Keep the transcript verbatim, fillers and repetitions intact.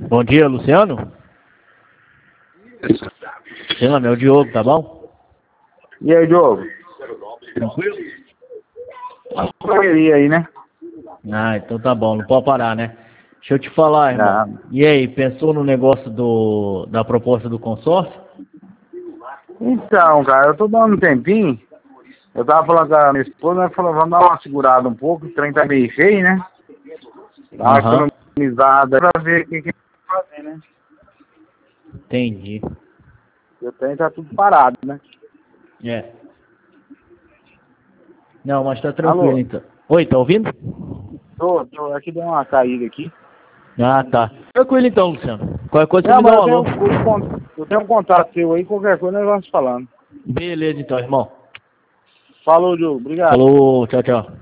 Bom dia, Luciano. Luciano, é o Diogo, tá bom? E aí, Diogo? Tranquilo? A correria aí, né? Ah, então tá bom, não pode parar, né? Deixa eu te falar, irmão. Ah. E aí, pensou no negócio do, da proposta do consórcio? Então, cara, eu tô dando um tempinho. Eu tava falando com a minha esposa, ela falou, vamos dar uma segurada um pouco, o trem tá meio cheio, né? Dá uma Aham. economizada pra ver o que que vai fazer, né? Entendi. O trem tá tudo parado, né? É. Não, mas tá tranquilo Alô? então. Oi, tá ouvindo? Tô, tô, aqui deu uma caída aqui. Ah, tá. Tranquilo então, Luciano. Qualquer coisa você Não, me dá mas um eu tenho, alô. eu, con- eu tenho um contato seu aí, qualquer coisa nós vamos falando. Beleza então, irmão. Falou, Diogo. Obrigado. Falou, tchau, tchau.